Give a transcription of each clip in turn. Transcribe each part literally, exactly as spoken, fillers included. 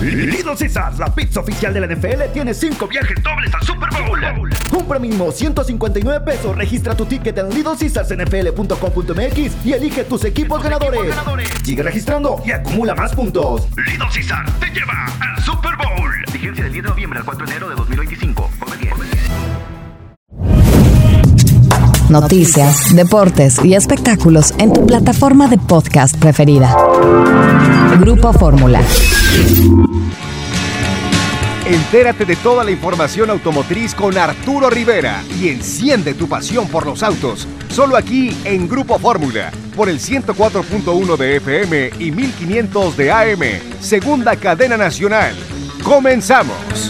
Little Caesars, la pizza oficial de la N F L, tiene cinco viajes dobles al Super Bowl. Compra mínimo ciento cincuenta y nueve pesos. Registra tu ticket en little caesars n f l punto com punto m x y elige tus equipos ganadores. equipos ganadores. Sigue registrando y acumula más puntos. Little Caesars te lleva al Super Bowl. Vigencia del diez de noviembre al cuatro de enero de dos mil veinticinco. Come bien. Noticias, deportes y espectáculos en tu plataforma de podcast preferida. Grupo Fórmula. Entérate de toda la información automotriz con Arturo Rivera y enciende tu pasión por los autos. Solo aquí en Grupo Fórmula, por el ciento cuatro punto uno de F M y mil quinientos de A M, segunda cadena nacional. ¡Comenzamos!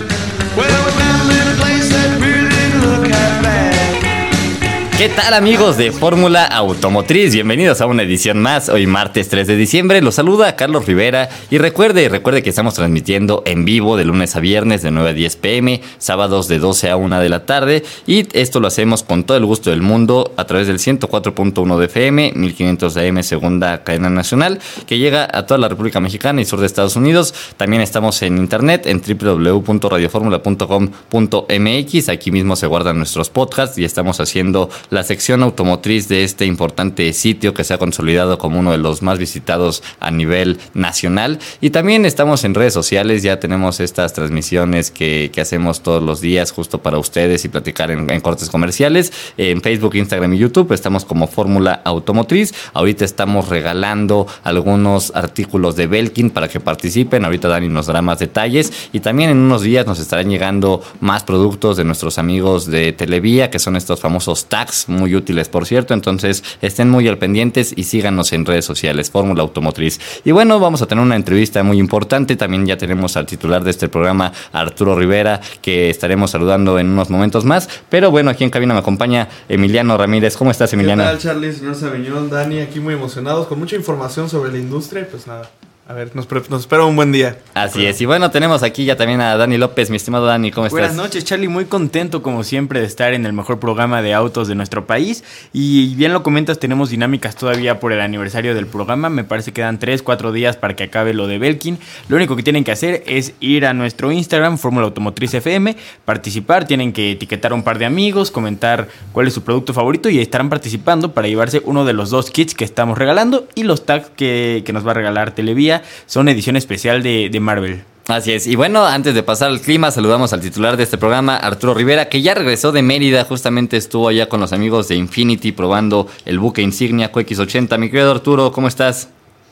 ¿Qué tal, amigos de Fórmula Automotriz? Bienvenidos a una edición más, hoy martes tres de diciembre. Los saluda Carlos Rivera y recuerde, recuerde que estamos transmitiendo en vivo de lunes a viernes de nueve a diez pm, sábados de doce a una de la tarde, y esto lo hacemos con todo el gusto del mundo a través del ciento cuatro punto uno de F M, mil quinientos de A M, segunda cadena nacional, que llega a toda la República Mexicana y sur de Estados Unidos. También estamos en internet en doble u doble u doble u punto radio fórmula punto com punto m x. Aquí mismo se guardan nuestros podcasts y estamos haciendo la sección automotriz de este importante sitio que se ha consolidado como uno de los más visitados a nivel nacional. Y también estamos en redes sociales, ya tenemos estas transmisiones que, que hacemos todos los días justo para ustedes y platicar en, en cortes comerciales. En Facebook, Instagram y YouTube estamos como Fórmula Automotriz. Ahorita estamos regalando algunos artículos de Belkin para que participen. Ahorita Dani nos dará más detalles y también en unos días nos estarán llegando más productos de nuestros amigos de Televía, que son estos famosos tags, muy útiles por cierto. Entonces estén muy al pendientes y síganos en redes sociales, Fórmula Automotriz. Y bueno, vamos a tener una entrevista muy importante. También ya tenemos al titular de este programa, Arturo Rivera, que estaremos saludando en unos momentos más. Pero bueno, aquí en cabina me acompaña Emiliano Ramírez. ¿Cómo estás, Emiliano? ¿Qué tal, Charlie? Señor Sabiñón, Dani, aquí muy emocionados, con mucha información sobre la industria y pues nada. A ver, nos, pre- nos espera un buen día. Así bueno. es. Y bueno, tenemos aquí ya también a Dani López. Mi estimado Dani, ¿cómo estás? Buenas noches, Charlie. Muy contento, como siempre, de estar en el mejor programa de autos de nuestro país. Y bien lo comentas, tenemos dinámicas todavía por el aniversario del programa. Me parece que quedan tres, cuatro días para que acabe lo de Belkin. Lo único que tienen que hacer es ir a nuestro Instagram, Fórmula Automotriz F M, participar. Tienen que etiquetar a un par de amigos, comentar cuál es su producto favorito y estarán participando para llevarse uno de los dos kits que estamos regalando. Y los tags que, que nos va a regalar Televía son edición especial de, de Marvel. Así es. Y bueno, antes de pasar al clima, saludamos al titular de este programa, Arturo Rivera, que ya regresó de Mérida. Justamente estuvo allá con los amigos de Infinity probando el buque insignia Q X ochenta. Mi querido Arturo, ¿cómo estás?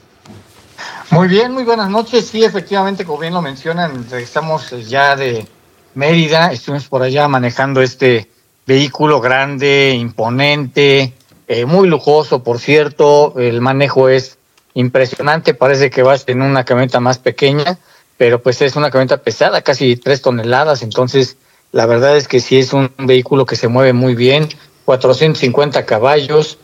Muy bien, muy buenas noches. Sí, efectivamente, como bien lo mencionan, estamos ya de Mérida. Estuvimos por allá manejando este vehículo grande, imponente, eh, muy lujoso, por cierto. El manejo es impresionante, parece que vas en una camioneta más pequeña, pero pues es una camioneta pesada, casi tres toneladas, entonces la verdad es que sí es un vehículo que se mueve muy bien, cuatrocientos cincuenta caballos,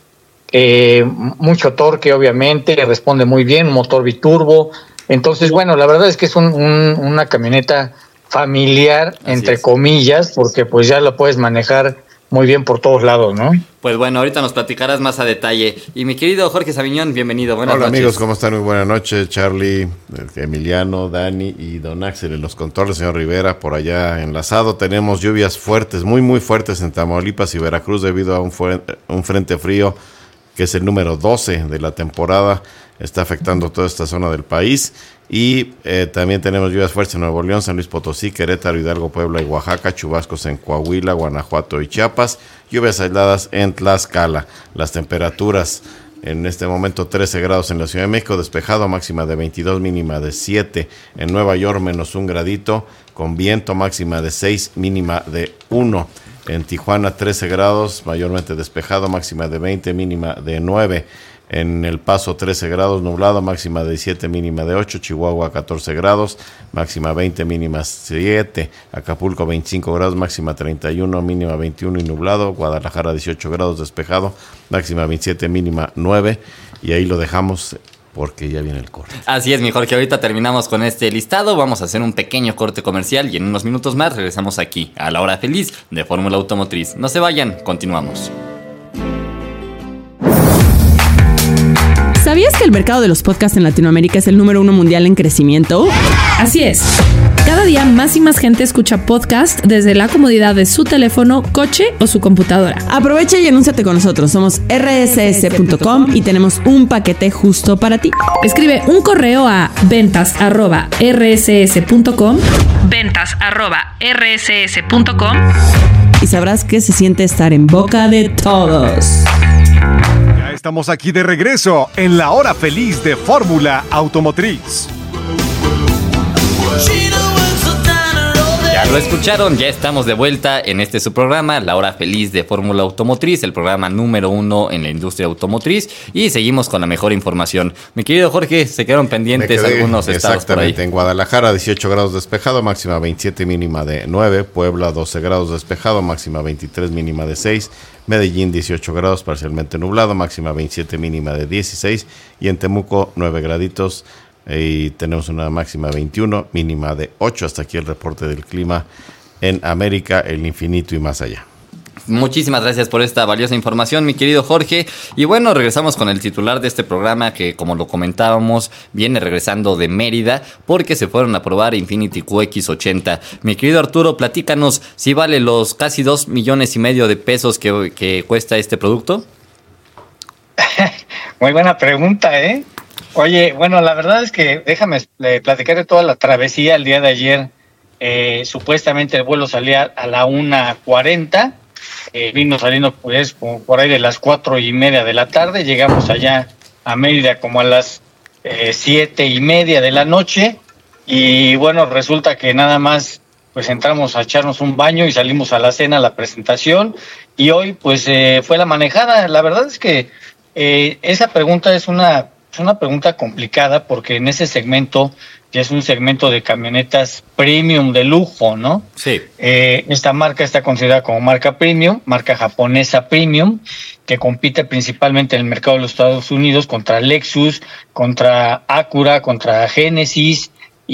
eh, mucho torque obviamente, responde muy bien, motor biturbo, entonces bueno, la verdad es que es un, un, una camioneta familiar, Así entre es. comillas, porque pues ya lo puedes manejar muy bien por todos lados, ¿no? Pues bueno, ahorita nos platicarás más a detalle. Y mi querido Jorge Sabiñón, bienvenido. Buenas Hola, noches. amigos, ¿cómo están? Muy buenas noches. Charlie, Emiliano, Dani y Don Axel en los controles, señor Rivera por allá enlazado. Tenemos lluvias fuertes, muy muy fuertes en Tamaulipas y Veracruz debido a un, fu- un frente frío que es el número doce de la temporada. Está afectando toda esta zona del país. Y eh, también tenemos lluvias fuertes en Nuevo León, San Luis Potosí, Querétaro, Hidalgo, Puebla y Oaxaca, chubascos en Coahuila, Guanajuato y Chiapas, lluvias aisladas en Tlaxcala. Las temperaturas en este momento trece grados en la Ciudad de México, despejado, máxima de veintidós, mínima de siete. En Nueva York menos un gradito, con viento, máxima de seis, mínima de uno. En Tijuana trece grados, mayormente despejado, máxima de veinte, mínima de nueve. En El Paso trece grados, nublado, máxima de diecisiete, mínima de ocho. Chihuahua catorce grados, máxima veinte, mínima siete. Acapulco veinticinco grados, máxima treinta y uno, mínima veintiuno y nublado. Guadalajara dieciocho grados, despejado, máxima veintisiete, mínima nueve. Y ahí lo dejamos porque ya viene el corte. Así es, mi Jorge, ahorita terminamos con este listado. Vamos a hacer un pequeño corte comercial y en unos minutos más regresamos aquí a la hora feliz de Fórmula Automotriz. No se vayan, continuamos. ¿Sabías que el mercado de los podcasts en Latinoamérica es el número uno mundial en crecimiento? Así es. Cada día más y más gente escucha podcast desde la comodidad de su teléfono, coche o su computadora. Aprovecha y anúnciate con nosotros. Somos erre ese ese punto com y tenemos un paquete justo para ti. Escribe un correo a ventas arroba erre ese ese punto com, ventas arroba erre ese ese punto com, y sabrás que se siente estar en boca de todos. Ya estamos aquí de regreso en la hora feliz de Fórmula Automotriz. Ya lo escucharon, ya estamos de vuelta en este su programa, La Hora Feliz de Fórmula Automotriz, el programa número uno en la industria automotriz, y seguimos con la mejor información. Mi querido Jorge, se quedaron pendientes quedé, algunos estados por ahí. Exactamente, en Guadalajara dieciocho grados despejado, máxima veintisiete, mínima de nueve, Puebla doce grados despejado, máxima veintitrés, mínima de seis, Medellín dieciocho grados parcialmente nublado, máxima veintisiete, mínima de dieciséis, y en Temuco nueve graditos. Y tenemos una máxima de veintiuno, mínima de ocho. Hasta aquí el reporte del clima en América, el infinito y más allá. Muchísimas gracias por esta valiosa información, mi querido Jorge. Y bueno, regresamos con el titular de este programa que, como lo comentábamos, viene regresando de Mérida porque se fueron a probar Infiniti Q X ochenta. Mi querido Arturo, platícanos si vale los casi dos millones y medio de pesos que, que cuesta este producto. Muy buena pregunta, ¿eh? Oye, bueno, la verdad es que déjame eh, platicar de toda la travesía el día de ayer. Eh, supuestamente el vuelo salía a la una cuarenta, eh, vino saliendo pues por, por ahí de las cuatro y media de la tarde, llegamos allá a Mérida como a las eh, siete y media de la noche, y bueno, resulta que nada más pues entramos a echarnos un baño y salimos a la cena, a la presentación, y hoy pues eh, fue la manejada. La verdad es que eh, esa pregunta es una... Es una pregunta complicada porque en ese segmento ya es un segmento de camionetas premium de lujo, ¿no? Sí. Eh, esta marca está considerada como marca premium, marca japonesa premium, que compite principalmente en el mercado de los Estados Unidos contra Lexus, contra Acura, contra Genesis,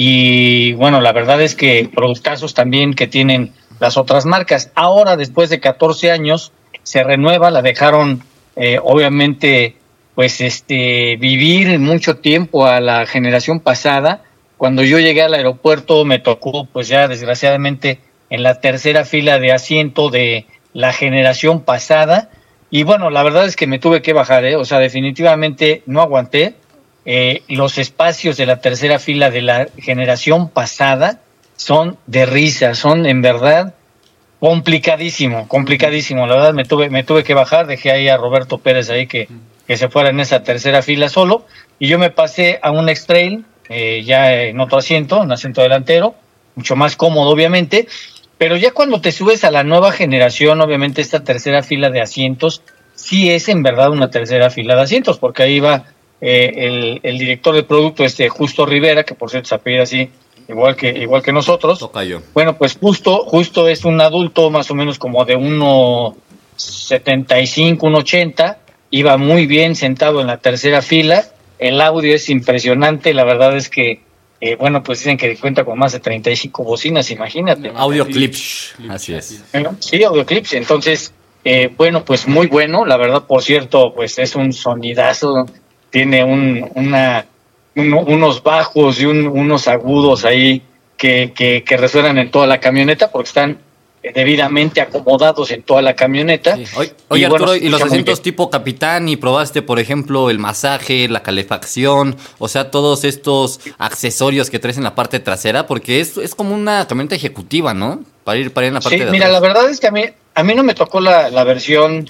y bueno, la verdad es que productazos también que tienen las otras marcas. Ahora, después de catorce años, se renueva, la dejaron eh, obviamente... pues este vivir mucho tiempo a la generación pasada. Cuando yo llegué al aeropuerto me tocó pues ya desgraciadamente en la tercera fila de asiento de la generación pasada, y bueno, la verdad es que me tuve que bajar, ¿eh? O sea, definitivamente no aguanté. Eh, los espacios de la tercera fila de la generación pasada son de risa, son en verdad complicadísimo, complicadísimo. La verdad me tuve, me tuve que bajar, dejé ahí a Roberto Pérez ahí que que se fuera en esa tercera fila solo, y yo me pasé a un X-Trail, eh, ya en otro asiento, un asiento delantero, mucho más cómodo obviamente, pero ya cuando te subes a la nueva generación, obviamente esta tercera fila de asientos, sí es en verdad una tercera fila de asientos, porque ahí va eh, el, el director de producto, este Justo Rivera, que por cierto se apellida así, igual que, igual que nosotros. Tocayo. Bueno, pues justo, justo es un adulto más o menos como de uno setenta y cinco, uno ochenta, iba muy bien sentado en la tercera fila. El audio es impresionante, la verdad es que, eh, bueno, pues dicen que cuenta con más de treinta y cinco bocinas, imagínate. Audio clips, así es. Sí, audio clips, entonces, eh, bueno, pues muy bueno, la verdad, por cierto, pues es un sonidazo, tiene un, una, uno, unos bajos y un, unos agudos ahí que, que, que resuenan en toda la camioneta, porque están debidamente acomodados en toda la camioneta. Sí. Oye, oye, y, Arturo, bueno, ¿y los asientos que... tipo capitán? ¿Y probaste, por ejemplo, el masaje, la calefacción? O sea, todos estos accesorios que traes en la parte trasera, porque es, es como una camioneta ejecutiva, ¿no? Para ir, para ir en la parte sí, de mira, atrás. la verdad es que a mí, a mí no me tocó la, la versión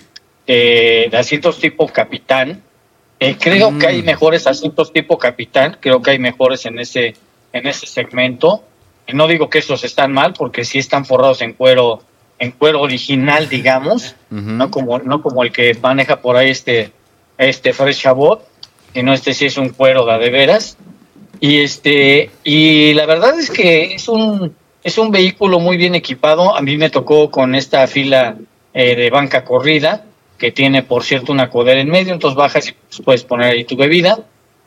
eh, de asientos tipo capitán. Eh, creo mm. que hay mejores asientos tipo capitán, creo que hay mejores en ese, en ese segmento. No digo que estos están mal, porque sí están forrados en cuero, en cuero original, digamos, uh-huh. no como, no como el que maneja por ahí este, este Fresh Chabot, sino este sí es un cuero de, de veras. Y este, y la verdad es que es un, es un vehículo muy bien equipado. A mí me tocó con esta fila eh, de banca corrida, que tiene por cierto una codera en medio, entonces bajas y puedes poner ahí tu bebida.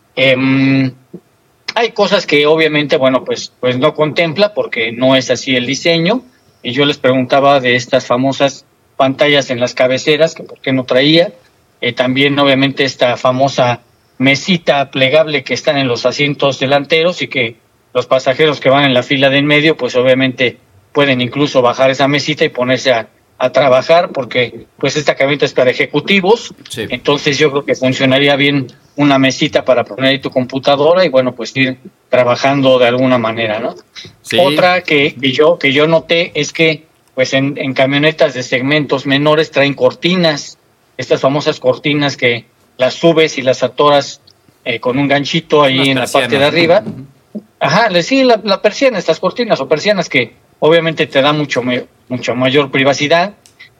Eh, Hay cosas que obviamente, bueno, pues, pues no contempla porque no es así el diseño. Y yo les preguntaba de estas famosas pantallas en las cabeceras, que por qué no traía. Eh, también, obviamente, esta famosa mesita plegable que están en los asientos delanteros y que los pasajeros que van en la fila de en medio, pues obviamente pueden incluso bajar esa mesita y ponerse a, a trabajar, porque pues esta camioneta es para ejecutivos, sí. Entonces yo creo que funcionaría bien una mesita para poner ahí tu computadora y bueno, pues ir trabajando de alguna manera, ¿no? Sí. Otra que, que yo que yo noté es que pues en, en camionetas de segmentos menores traen cortinas, estas famosas cortinas que las subes y las atoras eh, con un ganchito ahí Unas en persianas. La parte de arriba. Ajá, le sí, la, la persiana, estas cortinas o persianas que obviamente te da mucho mucho mayor privacidad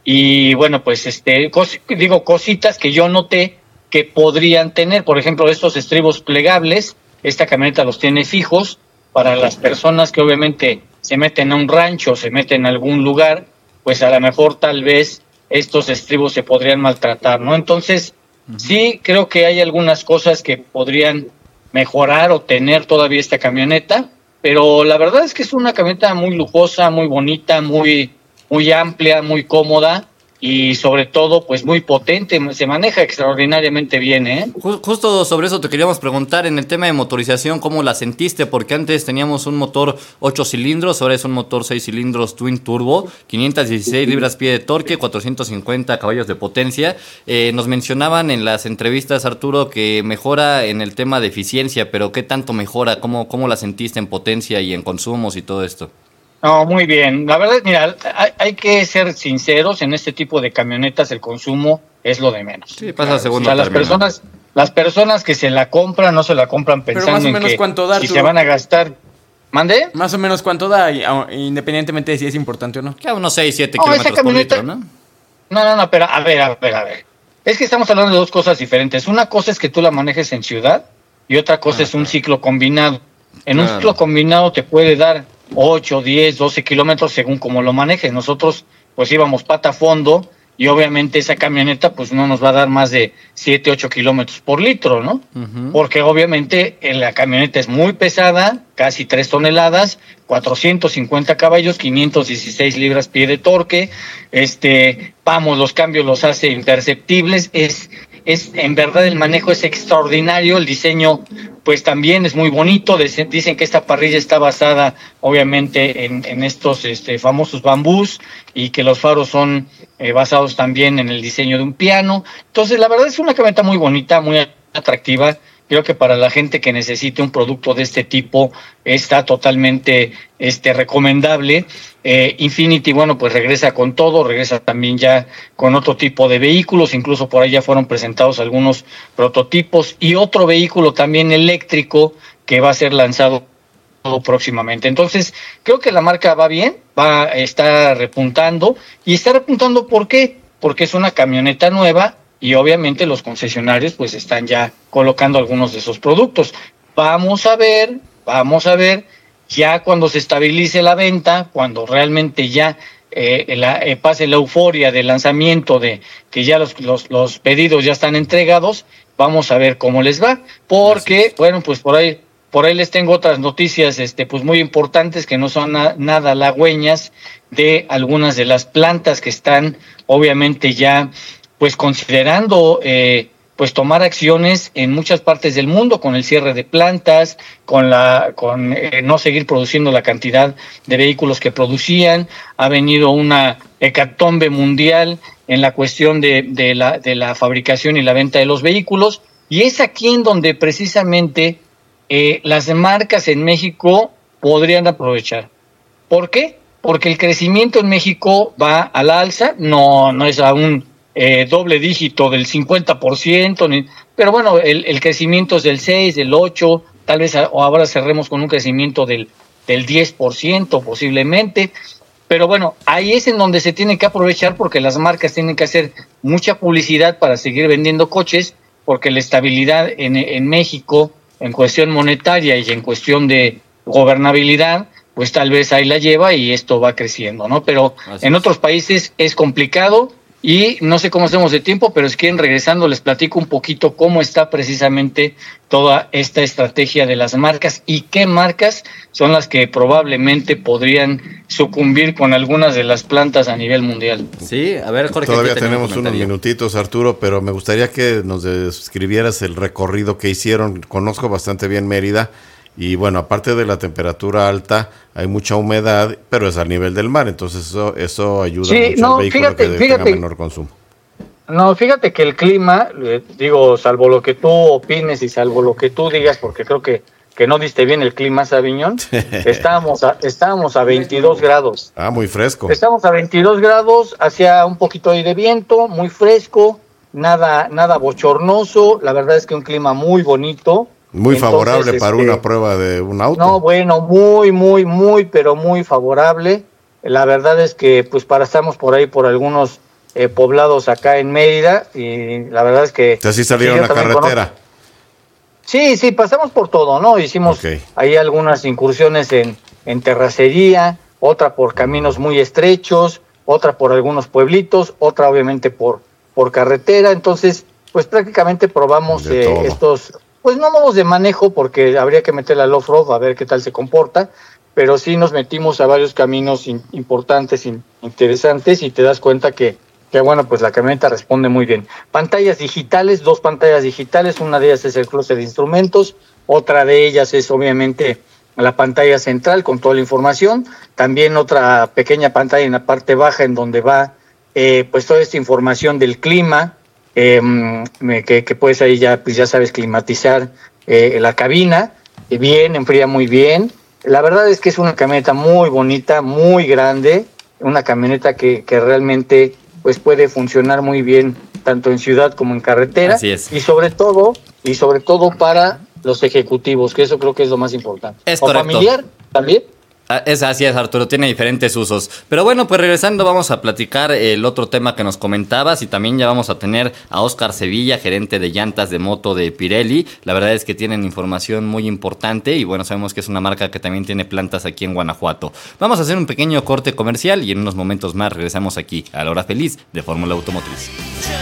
y bueno, pues este cos, digo cositas que yo noté que podrían tener, por ejemplo, estos estribos plegables, esta camioneta los tiene fijos para las personas que obviamente se meten a un rancho, se meten a algún lugar, pues a lo mejor tal vez estos estribos se podrían maltratar, ¿no? Entonces, uh-huh. sí creo que hay algunas cosas que podrían mejorar o tener todavía esta camioneta, pero la verdad es que es una camioneta muy lujosa, muy bonita, muy muy amplia, muy cómoda y sobre todo pues muy potente, se maneja extraordinariamente bien, ¿eh? Justo sobre eso te queríamos preguntar, en el tema de motorización, ¿cómo la sentiste? Porque antes teníamos un motor ocho cilindros, ahora es un motor seis cilindros Twin Turbo, quinientas dieciséis libras-pie de torque, cuatrocientos cincuenta caballos de potencia. Eh, nos mencionaban en las entrevistas, Arturo, que mejora en el tema de eficiencia, pero ¿qué tanto mejora? ¿Cómo, cómo la sentiste en potencia y en consumos y todo esto? No, muy bien. La verdad, mira, hay, hay que ser sinceros, en este tipo de camionetas el consumo es lo de menos. Sí, pasa a segundo O sea, las personas, las personas que se la compran no se la compran pensando en que da, si se van a gastar... ¿Mande? Más o menos cuánto da, independientemente de si es importante o no. Que unos seis, siete no, kilómetros por litro, ¿no? No, no, no, pero a ver, a ver, a ver. Es que estamos hablando de dos cosas diferentes. Una cosa es que tú la manejes en ciudad y otra cosa ah, es un ciclo combinado. En claro. un ciclo combinado te puede dar ocho, diez, doce kilómetros según como lo manejes. Nosotros pues íbamos pata a fondo y obviamente esa camioneta pues no nos va a dar más de siete, ocho kilómetros por litro, ¿no? Uh-huh. Porque obviamente la camioneta es muy pesada, casi tres toneladas, cuatrocientos cincuenta caballos, quinientos dieciséis libras-pie de torque, este, vamos, los cambios los hace imperceptibles, es... Es, en verdad el manejo es extraordinario, el diseño pues también es muy bonito, dicen que esta parrilla está basada obviamente en, en estos este, famosos bambús y que los faros son eh, basados también en el diseño de un piano, entonces la verdad es una camioneta muy bonita, muy atractiva. Creo que para la gente que necesite un producto de este tipo está totalmente este recomendable. Eh, Infiniti, bueno, pues regresa con todo, regresa también ya con otro tipo de vehículos, incluso por ahí ya fueron presentados algunos prototipos y otro vehículo también eléctrico que va a ser lanzado próximamente. Entonces, creo que la marca va bien, va está repuntando y está repuntando ¿por qué? Porque es una camioneta nueva. Y obviamente los concesionarios pues están ya colocando algunos de esos productos. Vamos a ver, vamos a ver, ya cuando se estabilice la venta, cuando realmente ya eh, la, eh, pase la euforia del lanzamiento, de que ya los, los, los pedidos ya están entregados, vamos a ver cómo les va. Porque, bueno, pues por ahí, por ahí les tengo otras noticias este, pues muy importantes que no son na, nada halagüeñas de algunas de las plantas que están obviamente ya pues considerando eh, pues tomar acciones en muchas partes del mundo con el cierre de plantas, con la con eh, no seguir produciendo la cantidad de vehículos que producían. Ha venido una hecatombe mundial en la cuestión de, de la de la fabricación y la venta de los vehículos y es aquí en donde precisamente eh, las marcas en México podrían aprovechar. ¿Por qué? Porque el crecimiento en México va al alza, no no es aún Eh, doble dígito del cincuenta por ciento, ni, pero bueno, el, el crecimiento es del seis, del ocho, tal vez a, o ahora cerremos con un crecimiento del, del diez por ciento posiblemente, pero bueno, ahí es en donde se tiene que aprovechar porque las marcas tienen que hacer mucha publicidad para seguir vendiendo coches, porque la estabilidad en, en México, en cuestión monetaria y en cuestión de gobernabilidad, pues tal vez ahí la lleva y esto va creciendo, ¿no? Pero Así en es. Otros países es complicado. Y no sé cómo estemos de tiempo, pero si quieren regresando les platico un poquito cómo está precisamente toda esta estrategia de las marcas y qué marcas son las que probablemente podrían sucumbir con algunas de las plantas a nivel mundial. Sí, a ver, Jorge. Todavía tenemos unos minutitos, Arturo, pero me gustaría que nos describieras el recorrido que hicieron. Conozco bastante bien Mérida y bueno, aparte de la temperatura alta, hay mucha humedad, pero es al nivel del mar, entonces eso, eso ayuda sí, mucho no, al vehículo fíjate, que fíjate. tenga menor consumo. No, fíjate que el clima, eh, digo, salvo lo que tú opines y salvo lo que tú digas, porque creo que, que no diste bien el clima, Sabiñón, estábamos a, estábamos a veintidós grados. Ah, muy fresco. Estábamos a veintidós grados, hacía un poquito ahí de viento, muy fresco, nada, nada bochornoso, la verdad es que un clima muy bonito. Muy Entonces, favorable para este, una prueba de un auto. No, bueno, muy, muy, muy, pero muy favorable. La verdad es que, pues, para estamos por ahí por algunos eh, poblados acá en Mérida, y la verdad es que... ¿Así salieron a la carretera? Conozco. Sí, sí, pasamos por todo, ¿no? Hicimos okay. ahí algunas incursiones en, en terracería, otra por caminos muy estrechos, otra por algunos pueblitos, otra obviamente por, por carretera. Entonces, pues prácticamente probamos eh, estos... Pues no modos de manejo, porque habría que meterla al off-road a ver qué tal se comporta, pero sí nos metimos a varios caminos in, importantes, in, interesantes, y te das cuenta que, que, bueno, pues la camioneta responde muy bien. Pantallas digitales, dos pantallas digitales, una de ellas es el cruce de instrumentos, otra de ellas es obviamente la pantalla central con toda la información, también otra pequeña pantalla en la parte baja en donde va eh, pues toda esta información del clima, Eh, que, que puedes ahí ya, pues ya sabes climatizar eh, la cabina, eh, bien, enfría muy bien. La verdad es que es una camioneta muy bonita, muy grande, una camioneta que, que realmente pues puede funcionar muy bien tanto en ciudad como en carretera. Así es. Y sobre todo, y sobre todo para los ejecutivos, que eso creo que es lo más importante. Es o correcto. Familiar también. Es así es, Arturo, tiene diferentes usos. Pero bueno, pues regresando vamos a platicar el otro tema que nos comentabas, y también ya vamos a tener a Óscar Sevilla, gerente de llantas de moto de Pirelli. La verdad es que tienen información muy importante y bueno, sabemos que es una marca que también tiene plantas aquí en Guanajuato. Vamos a hacer un pequeño corte comercial y en unos momentos más regresamos aquí a la hora feliz de Fórmula Automotriz.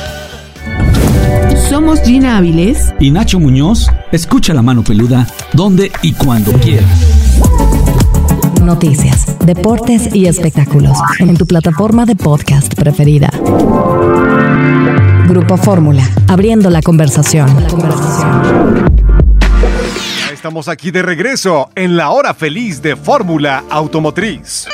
Somos Gina Áviles y Nacho Muñoz. Escucha La Mano Peluda donde y cuando quieras. Noticias, deportes y espectáculos en tu plataforma de podcast preferida. Grupo Fórmula, abriendo la conversación. La conversación. Ya estamos aquí de regreso en la hora feliz de Fórmula Automotriz.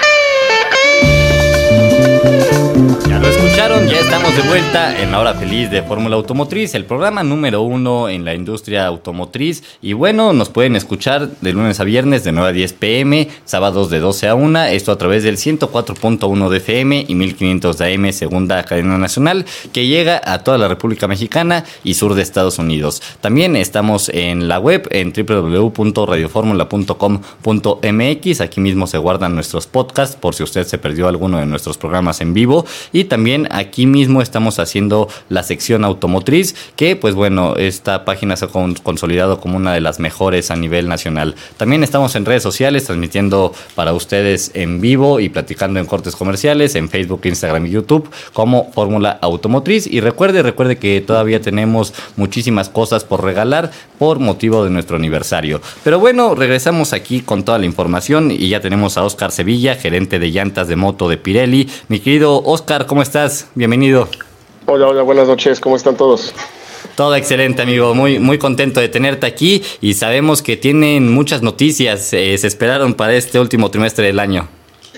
Ya lo escucharon, ya estamos de vuelta en la hora feliz de Fórmula Automotriz, el programa número uno en la industria automotriz. Y bueno, nos pueden escuchar de lunes a viernes de nueve a diez pm, sábados de doce a una, esto a través del ciento cuatro punto uno de F M y mil quinientos de A M, segunda cadena nacional, que llega a toda la República Mexicana y sur de Estados Unidos. También estamos en la web en doble u doble u doble u punto radio fórmula punto com punto m x, aquí mismo se guardan nuestros podcasts por si usted se perdió alguno de nuestros programas en vivo. Y también aquí mismo estamos haciendo la sección automotriz, que pues bueno, esta página se ha consolidado como una de las mejores a nivel nacional. También estamos en redes sociales transmitiendo para ustedes en vivo y platicando en cortes comerciales en Facebook, Instagram y YouTube como Fórmula Automotriz. Y recuerde, recuerde que todavía tenemos muchísimas cosas por regalar por motivo de nuestro aniversario. Pero bueno, regresamos aquí con toda la información y ya tenemos a Óscar Sevilla, gerente de llantas de moto de Pirelli. Mi querido Óscar, ¿cómo estás? Bienvenido. Hola, hola, buenas noches, ¿cómo están todos? Todo excelente, amigo, muy, muy contento de tenerte aquí y sabemos que tienen muchas noticias, eh, se esperaron para este último trimestre del año.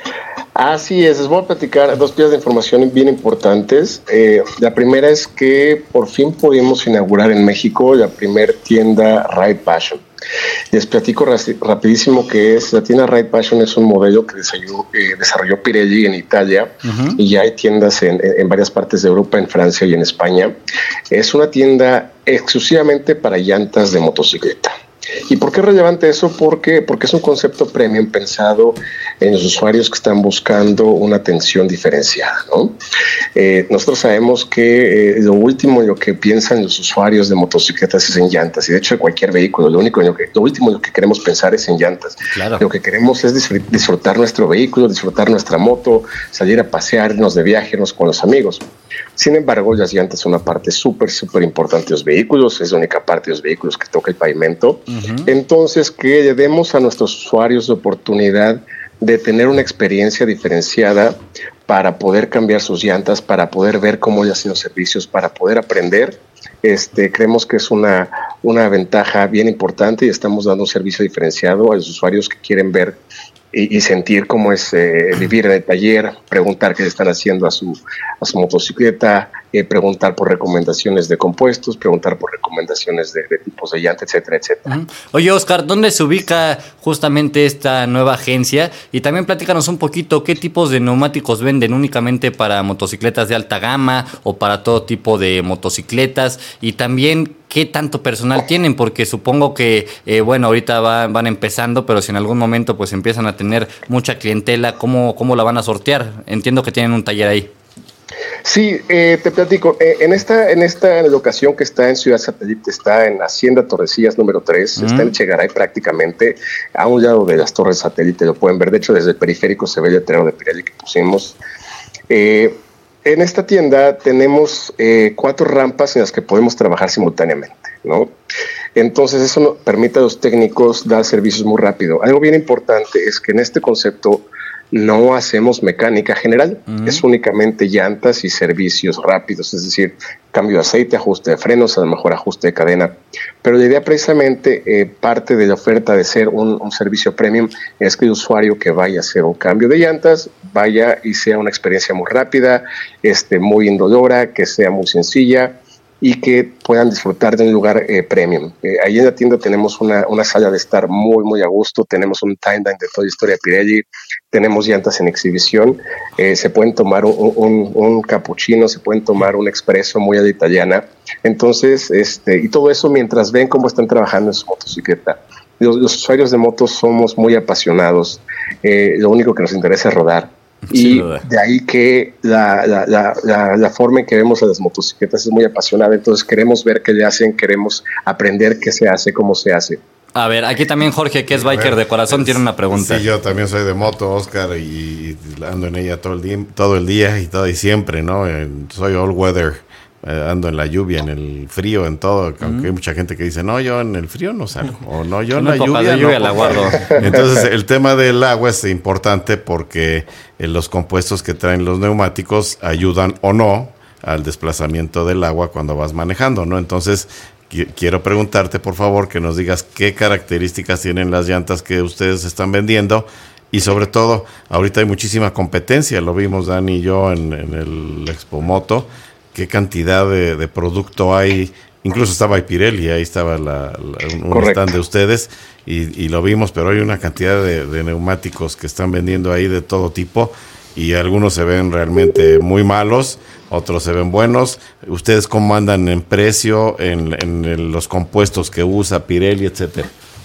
Así es, les voy a platicar dos piezas de información bien importantes. Eh, la primera es que por fin pudimos inaugurar en México la primer tienda Ride Passion. Les platico rapidísimo que es la tienda Ride Passion. Es un modelo que desarrolló, eh, desarrolló Pirelli en Italia, uh-huh. y ya hay tiendas en, en varias partes de Europa, en Francia y en España. Es una tienda exclusivamente para llantas de motocicleta. ¿Y por qué es relevante eso? Porque, porque es un concepto premium pensado en los usuarios que están buscando una atención diferenciada, ¿no? Eh, nosotros sabemos que eh, lo último en lo que piensan los usuarios de motocicletas es en llantas, y de hecho de cualquier vehículo, lo único en lo que, lo último en lo que queremos pensar es en llantas. Claro. Lo que queremos es disfrutar nuestro vehículo, disfrutar nuestra moto, salir a pasear, irnos de viaje, irnos con los amigos. Sin embargo, las llantas son una parte súper, súper importante de los vehículos, es la única parte de los vehículos que toca el pavimento. Uh-huh. Entonces, que le demos a nuestros usuarios la oportunidad de tener una experiencia diferenciada para poder cambiar sus llantas, para poder ver cómo le hacen los servicios, para poder aprender Este, creemos que es una, una ventaja bien importante y estamos dando un servicio diferenciado a los usuarios que quieren ver y, y sentir cómo es eh, vivir en el taller, preguntar qué le están haciendo a su, a su motocicleta, eh, preguntar por recomendaciones de compuestos, preguntar por recomendaciones de, de tipos de llanta, etcétera, etcétera. Uh-huh. Oye, Oscar, ¿dónde se ubica justamente esta nueva agencia? Y también platícanos un poquito qué tipos de neumáticos venden, únicamente para motocicletas de alta gama o para todo tipo de motocicletas, y también qué tanto personal tienen, porque supongo que, eh, bueno, ahorita va, van empezando, pero si en algún momento pues empiezan a tener mucha clientela, ¿cómo, cómo la van a sortear? Entiendo que tienen un taller ahí. Sí, eh, te platico. Eh, en esta en esta locación que está en Ciudad Satélite, está en Hacienda Torrecillas número tres, mm. está en Chegaray prácticamente, a un lado de las Torres Satélite, lo pueden ver. De hecho, desde el periférico se ve el letrero de Pirelli que pusimos. Eh, en esta tienda tenemos eh, cuatro rampas en las que podemos trabajar simultáneamente, ¿no? Entonces eso nos permite a los técnicos dar servicios muy rápido. Algo bien importante es que en este concepto no hacemos mecánica general, uh-huh. es únicamente llantas y servicios rápidos, es decir, cambio de aceite, ajuste de frenos, a lo mejor ajuste de cadena. Pero la idea precisamente, eh, parte de la oferta de ser un, un servicio premium, es que el usuario que vaya a hacer un cambio de llantas, vaya y sea una experiencia muy rápida, este, muy indolora, que sea muy sencilla, y que puedan disfrutar de un lugar eh, premium. Eh, ahí en la tienda tenemos una, una sala de estar muy, muy a gusto, tenemos un timeline de toda la historia de Pirelli, tenemos llantas en exhibición, eh, se pueden tomar un, un, un cappuccino, se pueden tomar un expreso muy a la italiana, entonces, este, y todo eso mientras ven cómo están trabajando en su motocicleta. Los, los usuarios de motos somos muy apasionados, eh, lo único que nos interesa es rodar. Y de ahí que la, la, la, la, la forma en que vemos a las motocicletas es muy apasionada, entonces queremos ver qué le hacen, queremos aprender qué se hace, cómo se hace. A ver, aquí también Jorge, que es biker de corazón, tiene una pregunta. Sí, yo también soy de moto, Oscar, y ando en ella todo el día, todo el día y todo y siempre, ¿no? Soy all weather. Ando en la lluvia, en el frío, en todo, aunque mm. hay mucha gente que dice, no, yo en el frío no salgo, o no, yo en la lluvia, lluvia no, la guardo. Entonces, el tema del agua es importante porque eh, los compuestos que traen los neumáticos ayudan o no al desplazamiento del agua cuando vas manejando, ¿no? Entonces, qu- quiero preguntarte, por favor, que nos digas qué características tienen las llantas que ustedes están vendiendo. Y sobre todo, ahorita hay muchísima competencia, lo vimos Dani y yo en, en el Expo Moto, qué cantidad de, de producto hay, incluso estaba Pirelli, ahí estaba la, la, un Correcto. stand de ustedes y, y lo vimos, pero hay una cantidad de, de neumáticos que están vendiendo ahí de todo tipo y algunos se ven realmente muy malos, otros se ven buenos. ¿Ustedes cómo andan en precio, en, en el, los compuestos que usa Pirelli, etcétera?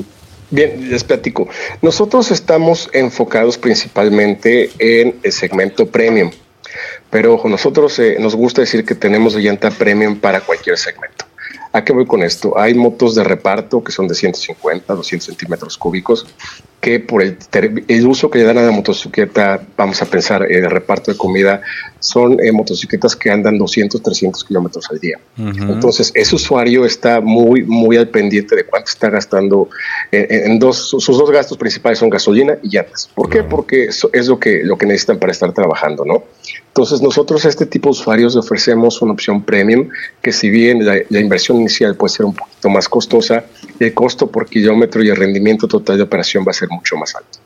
Bien, les platico. Nosotros estamos enfocados principalmente en el segmento premium. Pero ojo, nosotros eh, nos gusta decir que tenemos llanta premium para cualquier segmento. ¿A qué voy con esto? Hay motos de reparto que son de ciento cincuenta, doscientos centímetros cúbicos, que por el, ter- el uso que le dan a la motocicleta, vamos a pensar, el eh, reparto de comida, son eh, motocicletas que andan doscientos, trescientos kilómetros al día. Uh-huh. Entonces, ese usuario está muy, muy al pendiente de cuánto está gastando. Eh, en dos, sus dos gastos principales son gasolina y llantas. ¿Por qué? Uh-huh. Porque eso es lo que, lo que necesitan para estar trabajando, ¿no? Entonces, nosotros a este tipo de usuarios le ofrecemos una opción premium, que si bien la, la inversión inicial puede ser un poquito más costosa, el costo por kilómetro y el rendimiento total de operación va a ser mucho más alto.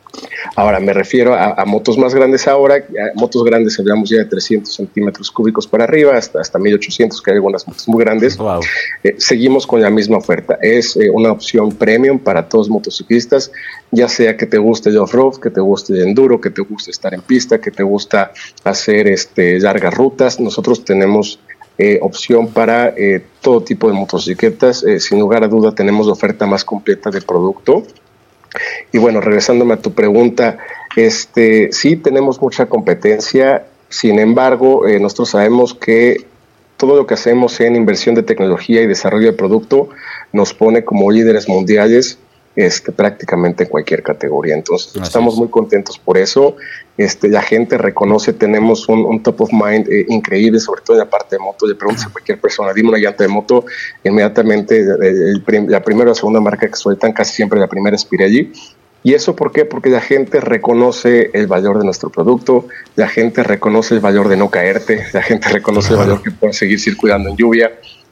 Ahora, me refiero a, a motos más grandes ahora, a motos grandes hablamos ya de trescientos centímetros cúbicos para arriba, hasta, hasta mil ochocientos, que hay algunas motos muy grandes. Wow. Eh, seguimos con la misma oferta, es eh, una opción premium para todos los motociclistas, ya sea que te guste el off-road, que te guste el enduro, que te guste estar en pista, que te gusta hacer este, largas rutas. Nosotros tenemos Eh, opción para eh, todo tipo de motocicletas. Eh, sin lugar a duda tenemos la oferta más completa de producto. Y bueno, regresándome a tu pregunta, este, sí tenemos mucha competencia, sin embargo, eh, nosotros sabemos que todo lo que hacemos en inversión de tecnología y desarrollo de producto nos pone como líderes mundiales este, prácticamente en cualquier categoría. Entonces, Así estamos es. muy contentos por eso. Este, la gente reconoce, tenemos un, un top of mind eh, increíble, sobre todo en la parte de moto. Le preguntas a cualquier persona, dime una llanta de moto, inmediatamente el, el, el, la primera o segunda marca que sueltan, casi siempre la primera es Pirelli. ¿Y eso por qué? Porque la gente reconoce el valor de nuestro producto, la gente reconoce el valor de no caerte, la gente reconoce el valor que puedes seguir circulando en lluvia.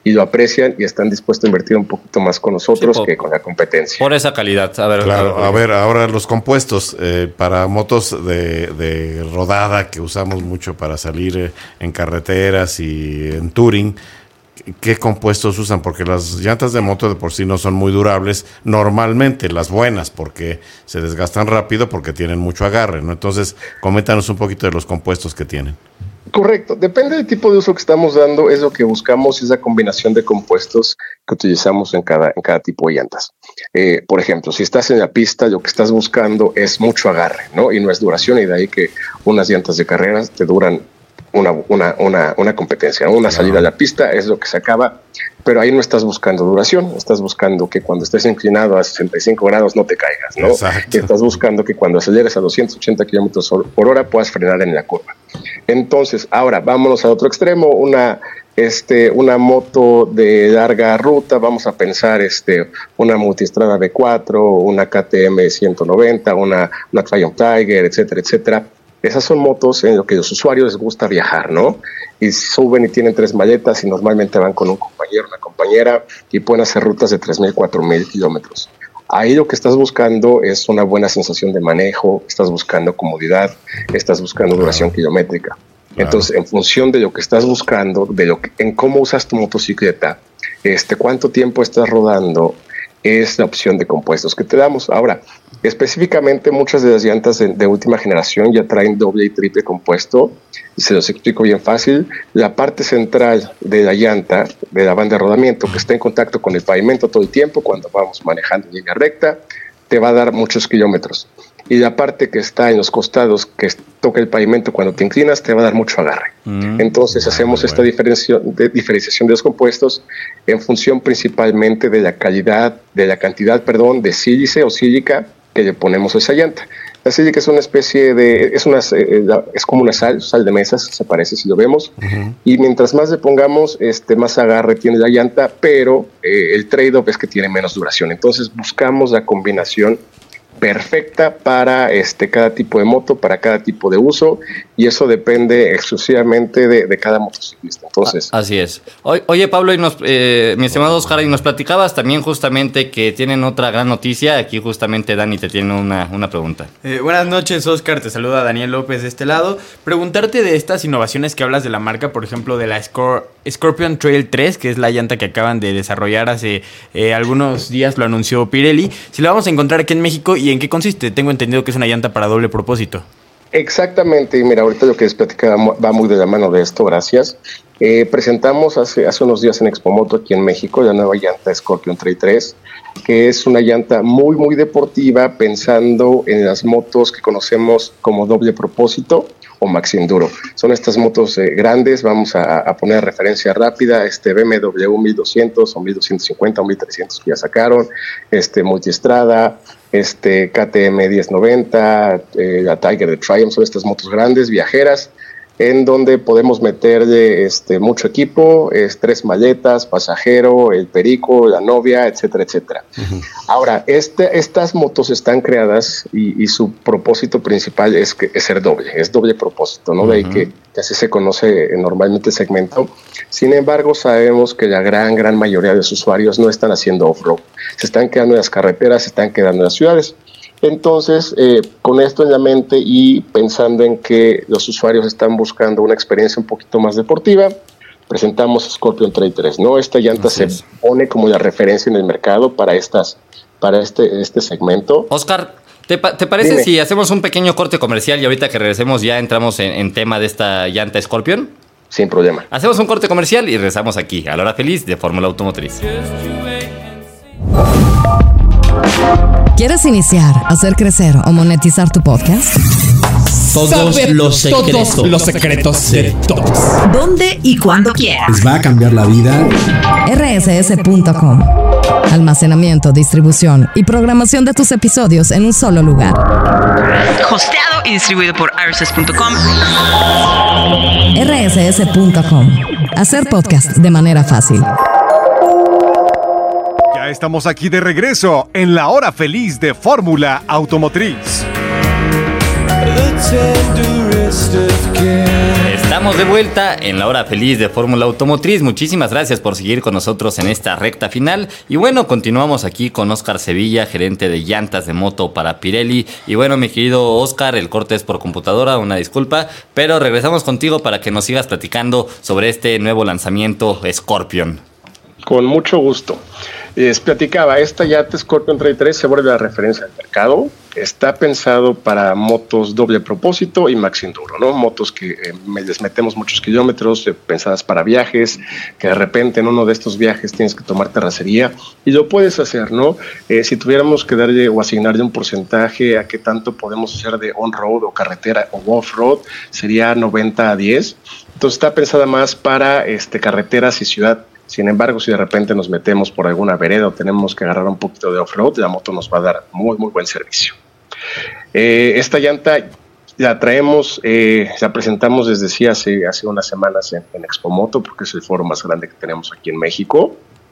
y lo aprecian y están dispuestos a invertir un poquito más con nosotros sí, por, que con la competencia. Por esa calidad. A ver, claro, a ver, ahora los compuestos eh, para motos de, de rodada que usamos mucho para salir eh, en carreteras y en touring, ¿qué compuestos usan? Porque las llantas de moto de por sí no son muy durables, normalmente las buenas, porque se desgastan rápido porque tienen mucho agarre, ¿no? Entonces, coméntanos un poquito de los compuestos que tienen. Correcto, depende del tipo de uso que estamos dando, es lo que buscamos, es la combinación de compuestos que utilizamos en cada, en cada tipo de llantas. Eh, por ejemplo, si estás en la pista, lo que estás buscando es mucho agarre, ¿no? Y no es duración, y de ahí que unas llantas de carreras te duran una, una, una, una competencia, una salida a la pista es lo que se acaba, pero ahí no estás buscando duración, estás buscando que cuando estés inclinado a sesenta y cinco grados no te caigas, ¿no? Exacto. Y estás buscando que cuando aceleres a doscientos ochenta kilómetros por hora puedas frenar en la curva. Entonces, ahora vámonos al otro extremo, una, este, una moto de larga ruta, vamos a pensar este, una multistrada V cuatro, una K T M ciento noventa, una, una Triumph Tiger, etcétera, etcétera. Esas son motos en lo que a los usuarios les gusta viajar, ¿no? Y suben y tienen tres maletas y normalmente van con un compañero, una compañera y pueden hacer rutas de tres mil, cuatro mil kilómetros. Ahí lo que estás buscando es una buena sensación de manejo, estás buscando comodidad, estás buscando duración kilométrica. Entonces, en función de lo que estás buscando, de lo que, en cómo usas tu motocicleta, este, cuánto tiempo estás rodando, es la opción de compuestos que te damos. Ahora, específicamente muchas de las llantas de, de última generación ya traen doble y triple compuesto, y se los explico bien fácil. La parte central de la llanta, de la banda de rodamiento, que está en contacto con el pavimento todo el tiempo, cuando vamos manejando en línea recta, te va a dar muchos kilómetros. Y la parte que está en los costados, que toca el pavimento cuando te inclinas, te va a dar mucho agarre. Mm. Entonces hacemos esta diferencia, de, diferenciación de los compuestos en función principalmente de la calidad, de la cantidad, perdón, de sílice o sílica que le ponemos a esa llanta. La sílica es una especie de, es, una, es como una sal, sal de mesas, se parece si lo vemos. Uh-huh. Y mientras más le pongamos, este, más agarre tiene la llanta, pero eh, el trade-off es que tiene menos duración. Entonces buscamos la combinación perfecta para este, cada tipo de moto, para cada tipo de uso, y eso depende exclusivamente de, de cada motociclista. Entonces, así es. Oye, Pablo, y nos, eh, mi estimado Oscar, y nos platicabas también justamente que tienen otra gran noticia. Aquí justamente Dani te tiene una, una pregunta. Eh, buenas noches, Oscar, te saluda Daniel López de este lado. Preguntarte de estas innovaciones que hablas de la marca, por ejemplo, de la Scor- Scorpion Trail tres, que es la llanta que acaban de desarrollar hace eh, algunos días, lo anunció Pirelli. Si la vamos a encontrar aquí en México, ¿y en qué consiste? Tengo entendido que es una llanta para doble propósito. Exactamente, y mira, ahorita lo que les platicaba va muy de la mano de esto, gracias. Eh, presentamos hace, hace unos días en Expomoto aquí en México la nueva llanta Scorpion Trail tres, que es una llanta muy, muy deportiva, pensando en las motos que conocemos como doble propósito o maxi enduro. Son estas motos eh, grandes, vamos a, a poner referencia rápida, este B M W mil doscientos o mil doscientos cincuenta o mil trescientos que ya sacaron, este multistrada, este K T M diez noventa, eh, la Tiger de Triumph, son estas motos grandes, viajeras, en donde podemos meterle este, mucho equipo, es, tres maletas, pasajero, el perico, la novia, etcétera, etcétera. Uh-huh. Ahora, este, estas motos están creadas y, y su propósito principal es, que, es ser doble, es doble propósito, ¿no? Uh-huh. De ahí que, que así se conoce normalmente el segmento. Sin embargo, sabemos que la gran, gran mayoría de los usuarios no están haciendo off-road, se están quedando en las carreteras, se están quedando en las ciudades. Entonces, eh, con esto en la mente y pensando en que los usuarios están buscando una experiencia un poquito más deportiva, presentamos Scorpion Trail tres, ¿no? Esta llanta Así se es. pone como la referencia en el mercado para estas, para este, este segmento. Oscar, ¿te, pa- ¿te parece Dime. si hacemos un pequeño corte comercial y ahorita que regresemos ya entramos en, en tema de esta llanta Scorpion? Sin problema. Hacemos un corte comercial y regresamos aquí a la hora feliz de Fórmula Automotriz. ¿Quieres iniciar, hacer crecer o monetizar tu podcast? Todos Saber los secretos. Todos los secretos de todos. ¿Dónde y cuándo quieras? Les va a cambiar la vida. R S S punto com. Almacenamiento, distribución y programación de tus episodios en un solo lugar. Hosteado y distribuido por R S S punto com. R S S punto com. Hacer podcast de manera fácil. Ya estamos aquí de regreso en la hora feliz de Fórmula Automotriz. Estamos de vuelta en la hora feliz de Fórmula Automotriz. Muchísimas gracias por seguir con nosotros en esta recta final. Y bueno, continuamos aquí con Oscar Sevilla, gerente de llantas de moto para Pirelli. Y bueno, mi querido Oscar, el corte es por computadora, una disculpa, pero regresamos contigo para que nos sigas platicando sobre este nuevo lanzamiento Scorpion. Con mucho gusto. Les platicaba, esta llanta Scorpion treinta y tres se vuelve la referencia del mercado. Está pensado para motos doble propósito y max enduro, ¿no? Motos que eh, les metemos muchos kilómetros, eh, pensadas para viajes, que de repente en uno de estos viajes tienes que tomar terracería y lo puedes hacer, ¿no? Eh, si tuviéramos que darle o asignarle un porcentaje a qué tanto podemos hacer de on-road o carretera o off-road, sería noventa a diez. Entonces está pensada más para este, carreteras y ciudad. Sin embargo, si de repente nos metemos por alguna vereda o tenemos que agarrar un poquito de off-road, la moto nos va a dar muy, muy buen servicio. Eh, esta llanta la traemos, eh, la presentamos desde sí hace, hace unas semanas en, en Expo Moto, porque es el foro más grande que tenemos aquí en México.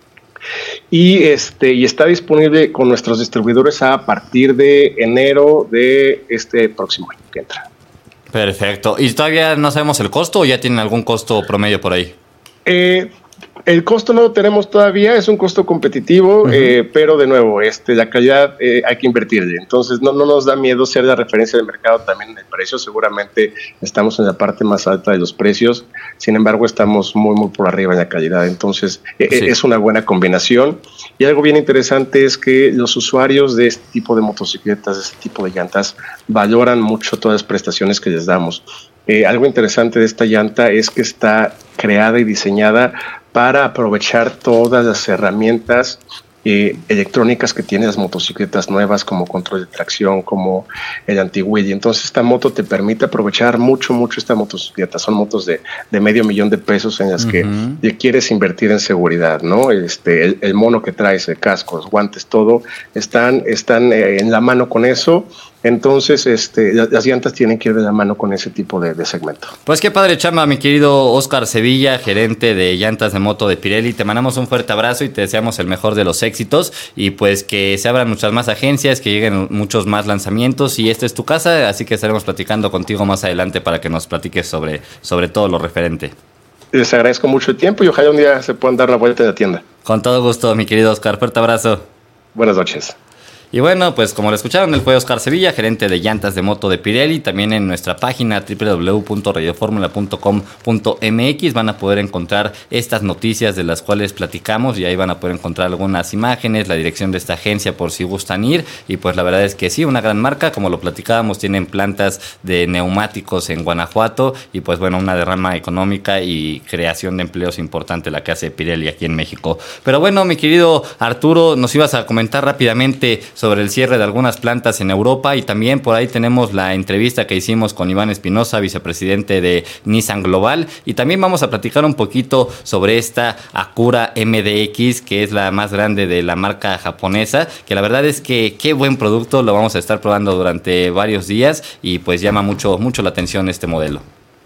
Y, este, y está disponible con nuestros distribuidores a partir de enero de este próximo año que entra. Perfecto. ¿Y todavía no sabemos el costo o ya tienen algún costo promedio por ahí? Eh... El costo no lo tenemos todavía, es un costo competitivo, uh-huh. eh, pero de nuevo, este, la calidad eh, hay que invertirle. Entonces no, no nos da miedo ser la referencia del mercado también en el precio. Seguramente estamos en la parte más alta de los precios, sin embargo estamos muy, muy por arriba en la calidad. Entonces sí. eh, es una buena combinación. Y algo bien interesante es que los usuarios de este tipo de motocicletas, de este tipo de llantas, valoran mucho todas las prestaciones que les damos. Eh, algo interesante de esta llanta es que está creada y diseñada para aprovechar todas las herramientas eh, electrónicas que tienen las motocicletas nuevas, como control de tracción, como el anti-wheel. Entonces esta moto te permite aprovechar mucho, mucho esta motocicleta. Son motos de, de medio millón de pesos en las uh-huh. que quieres invertir en seguridad, ¿no? Este, el, el mono que traes, el casco, los guantes, todo, están, están eh, en la mano con eso. Entonces, este, las llantas tienen que ir de la mano con ese tipo de, de segmento. Pues qué padre chamba, mi querido Oscar Sevilla, gerente de llantas de moto de Pirelli. Te mandamos un fuerte abrazo y te deseamos el mejor de los éxitos. Y pues que se abran muchas más agencias, que lleguen muchos más lanzamientos. Y esta es tu casa, así que estaremos platicando contigo más adelante para que nos platiques sobre, sobre todo lo referente. Les agradezco mucho el tiempo y ojalá un día se puedan dar la vuelta en la tienda. Con todo gusto, mi querido Oscar. Fuerte abrazo. Buenas noches. Y bueno, pues como lo escucharon, él fue Oscar Sevilla, gerente de llantas de moto de Pirelli. También en nuestra página doble u doble u doble u punto radio fórmula punto com punto m x van a poder encontrar estas noticias de las cuales platicamos y ahí van a poder encontrar algunas imágenes, la dirección de esta agencia por si gustan ir. Y pues la verdad es que sí, una gran marca, como lo platicábamos, tienen plantas de neumáticos en Guanajuato y pues bueno, una derrama económica y creación de empleos importante la que hace Pirelli aquí en México. Pero bueno, mi querido Arturo, nos ibas a comentar rápidamente sobre el cierre de algunas plantas en Europa y también por ahí tenemos la entrevista que hicimos con Iván Espinosa, vicepresidente de Nissan Global, y también vamos a platicar un poquito sobre esta Acura M D X, que es la más grande de la marca japonesa, que la verdad es que qué buen producto, lo vamos a estar probando durante varios días y pues llama mucho, mucho la atención este modelo.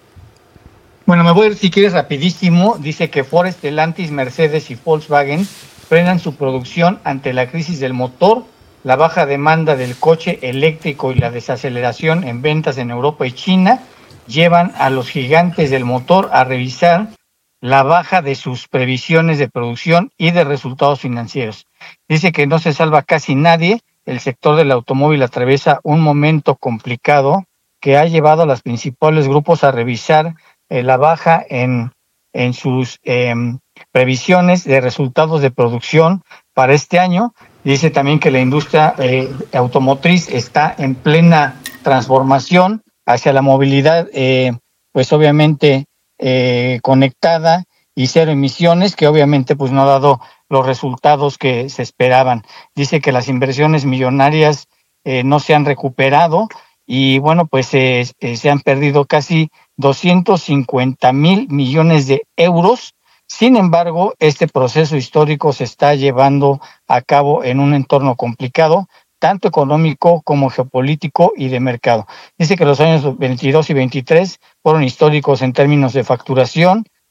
Bueno, me voy a ir si quieres rapidísimo. Dice que Ford, Stellantis, Mercedes y Volkswagen frenan su producción ante la crisis del motor, la baja demanda del coche eléctrico y la desaceleración en ventas en Europa y China llevan a los gigantes del motor a revisar la baja de sus previsiones de producción y de resultados financieros. Dice que no se salva casi nadie. El sector del automóvil atraviesa un momento complicado que ha llevado a los principales grupos a revisar eh, la baja en, en sus eh, previsiones de resultados de producción para este año. Dice también que la industria eh, automotriz está en plena transformación hacia la movilidad, eh, pues obviamente eh, conectada y cero emisiones, que obviamente pues no ha dado los resultados que se esperaban. Dice que las inversiones millonarias eh, no se han recuperado y bueno, pues eh, eh, se han perdido casi doscientos cincuenta mil millones de euros. Sin embargo, este proceso histórico se está llevando a cabo en un entorno complicado, tanto económico como geopolítico y de mercado. Dice que los años veintidós y veintitrés fueron históricos en términos de facturación,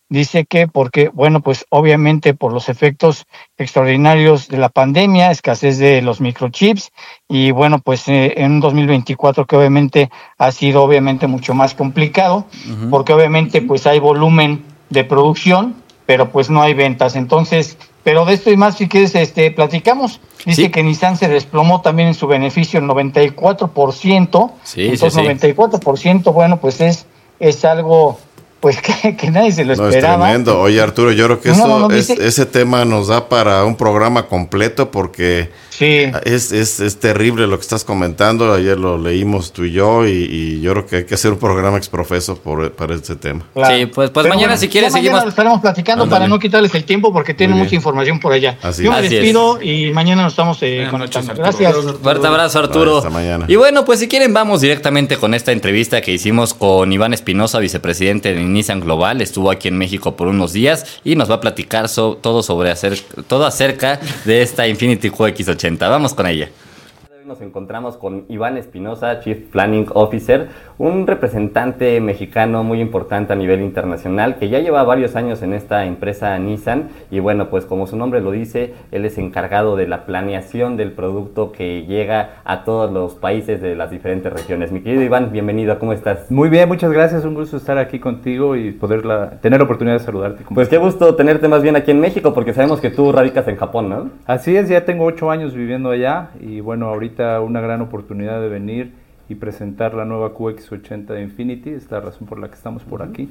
dice que porque, bueno, pues obviamente por los efectos extraordinarios de la pandemia, escasez de los microchips, y bueno, pues eh, en un dos mil veinticuatro que obviamente ha sido obviamente mucho más complicado, uh-huh. porque obviamente pues hay volumen de producción, pero pues no hay ventas. Entonces, pero de esto y más, si quieres, este, platicamos. Dice sí. que Nissan se desplomó también en su beneficio el noventa y cuatro por ciento. Sí, Entonces, sí, sí. noventa y cuatro por ciento, bueno, pues es, es algo pues que, que nadie se lo no, esperaba. Es tremendo. Oye, Arturo, yo creo que no, eso, no, no, es, dice... ese tema nos da para un programa completo porque sí. es, es, es terrible lo que estás comentando. Ayer lo leímos tú y yo y, y yo creo que hay que hacer un programa exprofeso por, para este tema. Claro. Sí, pues, pues mañana bueno, si quieres mañana seguimos. Lo estaremos platicando Andale. Para no quitarles el tiempo porque tienen mucha información por allá. Así yo me Así despido es. Y mañana nos estamos eh, conectando. Gracias. Fuerte abrazo, Arturo. Hasta mañana. Y bueno, pues si quieren vamos directamente con esta entrevista que hicimos con Iván Espinosa, vicepresidente de Nissan Global. Estuvo aquí en México por unos días y nos va a platicar so, todo sobre hacer todo acerca de esta Infiniti Q X ochenta. Vamos con ella. Nos encontramos con Iván Espinosa, Chief Planning Officer, un representante mexicano muy importante a nivel internacional que ya lleva varios años en esta empresa Nissan y bueno, pues como su nombre lo dice, él es encargado de la planeación del producto que llega a todos los países de las diferentes regiones. Mi querido Iván, bienvenido, ¿cómo estás? Muy bien, muchas gracias, un gusto estar aquí contigo y poder la, tener la oportunidad de saludarte. Pues qué gusto tenerte más bien aquí en México porque sabemos que tú radicas en Japón, ¿no? Así es, ya tengo ocho años viviendo allá y bueno, ahorita una gran oportunidad de venir y presentar la nueva Q X ochenta de Infiniti, es la razón por la que estamos por aquí.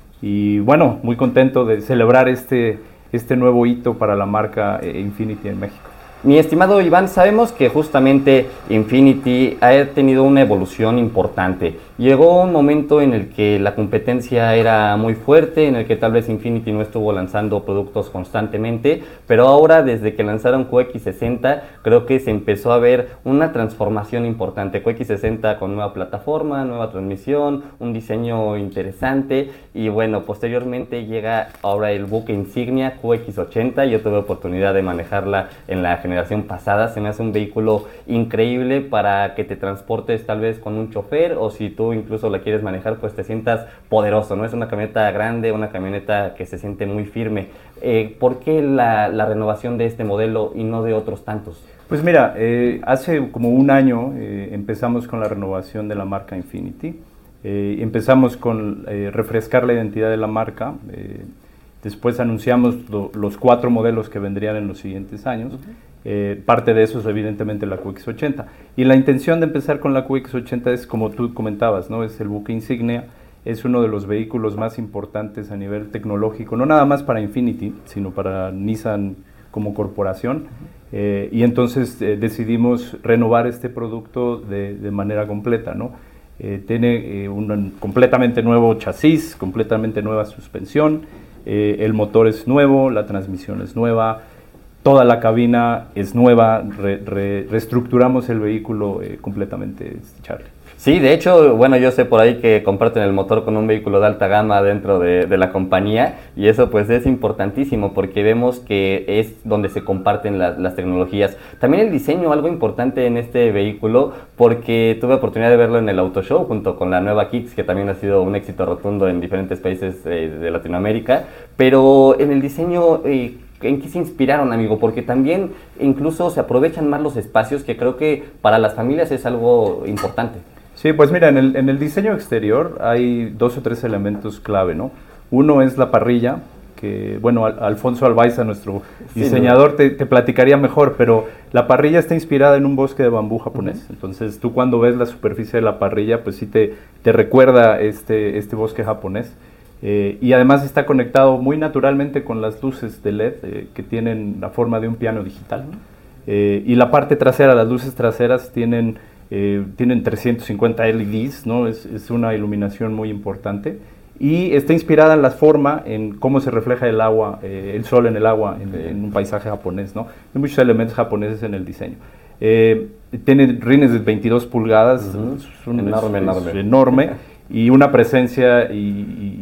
Y bueno, muy contento de celebrar este, este nuevo hito para la marca eh, Infiniti en México. Mi estimado Iván, sabemos que justamente Infiniti ha tenido una evolución importante. Llegó un momento en el que la competencia era muy fuerte, en el que tal vez Infiniti no estuvo lanzando productos constantemente, pero ahora desde que lanzaron Q X sesenta creo que se empezó a ver una transformación importante. Q X sesenta con nueva plataforma, nueva transmisión, un diseño interesante y bueno, posteriormente llega ahora el buque insignia Q X ochenta. Yo tuve oportunidad de manejarla en la generación pasada, se me hace un vehículo increíble para que te transportes tal vez con un chofer o si tú incluso la quieres manejar pues te sientas poderoso, ¿no? Es una camioneta grande, una camioneta que se siente muy firme. Eh, ¿Por qué la, la renovación de este modelo y no de otros tantos? Pues mira, eh, hace como un año eh, empezamos con la renovación de la marca Infiniti. Eh, empezamos con eh, refrescar la identidad de la marca. Eh, después anunciamos lo, los cuatro modelos que vendrían en los siguientes años. Uh-huh. Eh, parte de eso es evidentemente la Q X ochenta. Y la intención de empezar con la Q X ochenta es, como tú comentabas, ¿no? Es el buque insignia, es uno de los vehículos más importantes a nivel tecnológico, no nada más para Infiniti, sino para Nissan como corporación. Eh, y entonces eh, decidimos renovar este producto de, de manera completa, ¿no? Eh, tiene eh, un completamente nuevo chasis, completamente nueva suspensión, eh, el motor es nuevo, la transmisión es nueva, toda la cabina es nueva, re, re, reestructuramos el vehículo eh, completamente, Charlie. Sí, de hecho, bueno, yo sé por ahí que comparten el motor con un vehículo de alta gama dentro de, de la compañía y eso pues es importantísimo porque vemos que es donde se comparten la, las tecnologías. También el diseño, algo importante en este vehículo porque tuve oportunidad de verlo en el Auto Show junto con la nueva Kicks que también ha sido un éxito rotundo en diferentes países eh, de Latinoamérica, pero en el diseño... Eh, ¿En qué se inspiraron, amigo? Porque también incluso se aprovechan más los espacios que creo que para las familias es algo importante. Sí, pues mira, en el, en el diseño exterior hay dos o tres elementos clave, ¿no? Uno es la parrilla, que, bueno, Al- Alfonso Albaiza, nuestro sí, diseñador, ¿no? te, te platicaría mejor, pero la parrilla está inspirada en un bosque de bambú japonés. Uh-huh. Entonces, tú cuando ves la superficie de la parrilla, pues sí te, te recuerda este, este bosque japonés. Eh, y además está conectado muy naturalmente con las luces de L E D eh, que tienen la forma de un piano digital. Eh, y la parte trasera, las luces traseras tienen, eh, tienen trescientos cincuenta L E Ds, ¿no? Es, es una iluminación muy importante. Y está inspirada en la forma, en cómo se refleja el agua, eh, el sol en el agua, en, en un paisaje japonés, ¿no? Hay muchos elementos japoneses en el diseño. Eh, tiene rines de veintidós pulgadas, uh-huh. es, un, enorme, es, enorme. Es enorme. Y una presencia y, y, y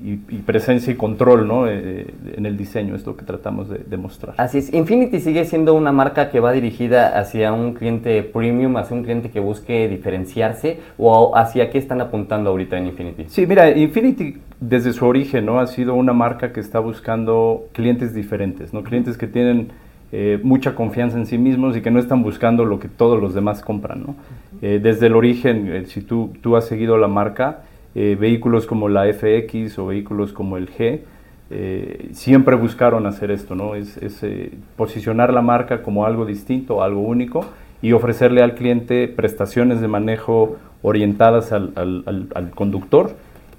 y, y presencia y control, ¿no? Eh, en el diseño, es lo que tratamos de demostrar. Así es, Infiniti sigue siendo una marca que va dirigida hacia un cliente premium, hacia un cliente que busque diferenciarse, o hacia qué están apuntando ahorita en Infiniti. Sí, mira, Infiniti desde su origen, ¿no? Ha sido una marca que está buscando clientes diferentes, ¿no? Clientes que tienen eh, mucha confianza en sí mismos y que no están buscando lo que todos los demás compran, ¿no? Eh, desde el origen, eh, si tú, tú has seguido la marca, eh, vehículos como la F X o vehículos como el G, eh, siempre buscaron hacer esto, ¿no? Es, es eh, posicionar la marca como algo distinto, algo único, y ofrecerle al cliente prestaciones de manejo orientadas al, al, al, al conductor